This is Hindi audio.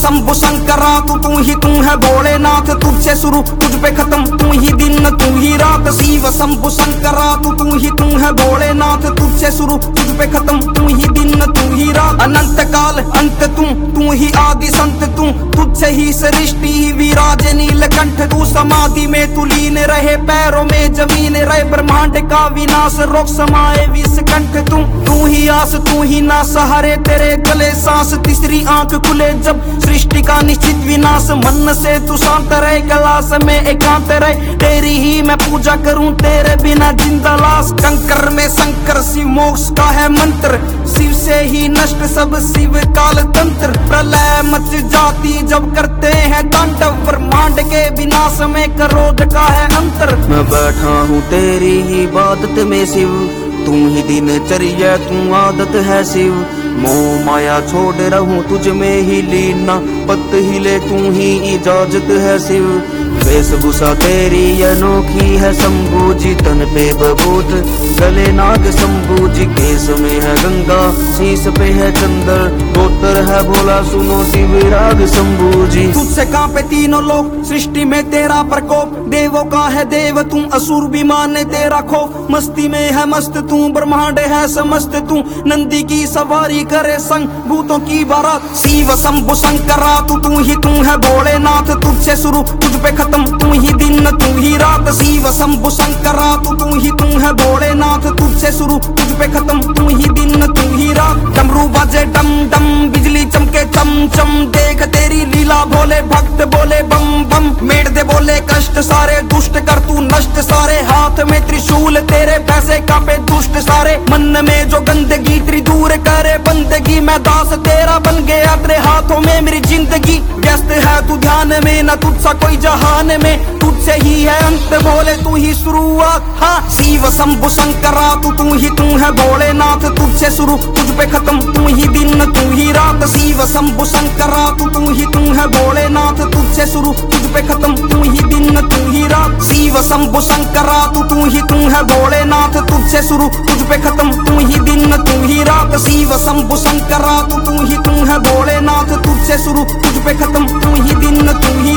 शंभु शंकरा तू है भोलेनाथ, तुझसे शुरू तुझ पे खत्म, तू ही दिन तू ही रात। शिव शंभु शंकरा तू है भोलेनाथ, तुझसे शुरू तुझ पे खत्म, तू ही दिन तू ही रात। अनंत काल अंत तू ही आदि संत तू, तुझसे ही सृष्टि विराजे नीलकंठ। तू समाधि में तू लीन रहे, पैरों में जमीन रहे, ब्रह्मांड का विनाश रोक समाए विषकंठ। तू ही आस तू ही नास, हरे तेरे गले सांस, तीसरी आंख खुले जब सृष्टि का निश्चित विनाश। मन से तू शांत रहे, कैलाश में एकांत रहे, तेरी ही मैं पूजा करूं, तेरे बिना जिंदा लाश। कंकर में शंकर शिव मोक्ष का है मंत्र, शिव से ही नष्ट सब शिव काल तंत्र। प्रलय मच जाती जब करते हैं तांडव, ब्रह्मांड के विनाश में करोड़ का है अंतर। मैं बैठा हूँ तेरी ही इबादत में शिव, तू ही दिनचर्या तू आदत है शिव। मोह माया छोड़ रहूं तुझ में ही लीना, पत हिले तू ही इजाजत है शिव। वेशभूषा तेरी अनोखी है शंभू जी, तन पे बबूत गले नाग शंभू जी। केस में है गंगा शीश पे है चंद्र, गोत्र है भोला सुनो शिव राग शंभू जी। तुझसे कांपे तीनों लोग, सृष्टि में तेरा प्रकोप, देवों का है देव तू, असुर भी माने तेरा खौफ। मस्ती में है मस्त तू, ब्रह्मांड है समस्त तू, नंदी की सवारी करे संग भूतों की बारात। शिव शंभु शंकरा तू है भोलेनाथ, तुझसे शुरू तुझ पे खत्म, तू ही दिन तू ही रात। शिव शंभु शंकरा तू है भोलेनाथ, तुझसे शुरू तुझ पे खत्म, तू ही दिन तू ही रात। डमरू बाजे डम डम, बिजली चमके चम चम, देख तेरी लीला भोले भक्त बोले बम बम। मेड़ दे बोले कष्ट सारे, दुष्ट कर तू नष्ट सारे, हाथ में त्रिशूल तेरे पैसे कांपे दुष्ट सारे। मन में जो गंदगी तेरी दूर करे बंदगी, मैं दास तेरा बन गया, तेरे हाथों में मेरी जिंदगी। व्यस्त है तू ध्यान में, न तुझसा कोई जहान में, तुझसे ही है अंत भोले तू ही शुरुआत। हाँ शिव शंभु शंकरा तू है भोलेनाथ, तुझसे शुरू तुझ पे खत्म, तू ही दिन तू ही रात। शिव शंभु शंकरा तू है भोलेनाथ, तुझसे शुरू तुझ पे खत्म, तू ही दिन तू ही रात। शिव शंभु शंकरा तू है भोलेनाथ, तुझसे शुरू तुझ पे खत्म, तू ही दिन तू ही रात। शिव शंभु शंकरा तू है भोलेनाथ, तुझसे शुरू तुझ पे खत्म, तू ही दिन तू ही